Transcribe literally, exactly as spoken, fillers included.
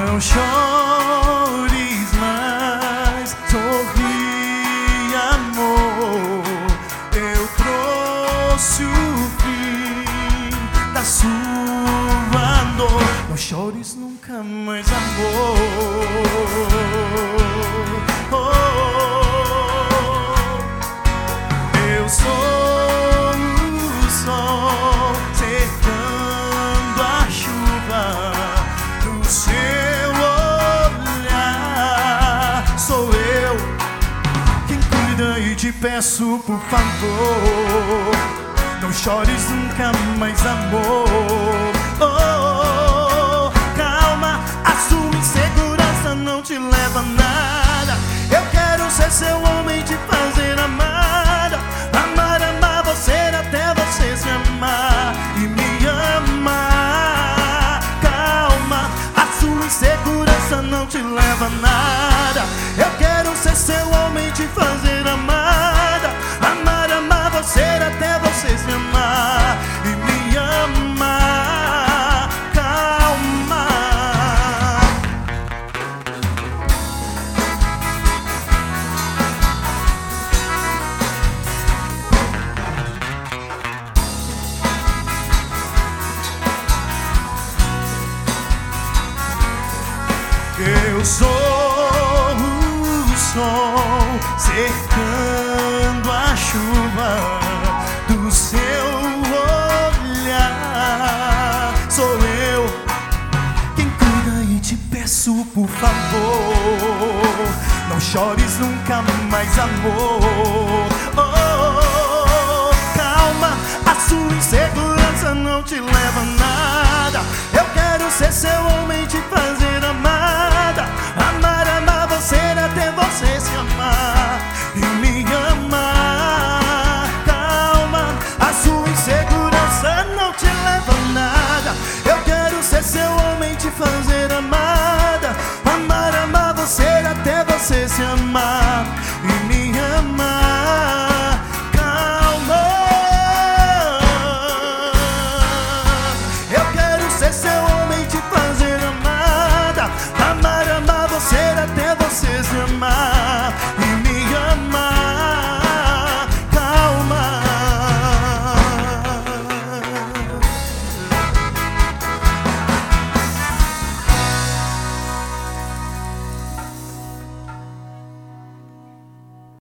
Não chores mais, sorri, amor. Eu trouxe o fim da sua dor. Não chores nunca mais, amor. Oh, oh, oh. Eu sou o sol secando a chuva do seu olhar. Sou eu quem cuida e te peço, por favor, não chores nunca mais, amor. Oh, oh, oh. Calma, a sua insegurança não te leva a nada. Eu quero ser seu homem, te fazer amada. Amar, amar você até você se amar e me amar. Calma, a sua insegurança não te leva a nada. Eu quero ser seu homem, te fazer amada. Amar, amar você até você se amar e me amar. Calma. Eu sou o sol cercando a chuva do seu olhar. Sou eu quem cuida e te peço, por favor, não chores nunca mais, amor. Oh, oh, oh. Calma, a sua insegurança não te leva a nada. Eu quero ser seu homem, te fazer amada. Amar, amar você até você se amar e me amar. Calma, a sua insegurança não te leva a nada. Eu quero ser seu homem, te fazer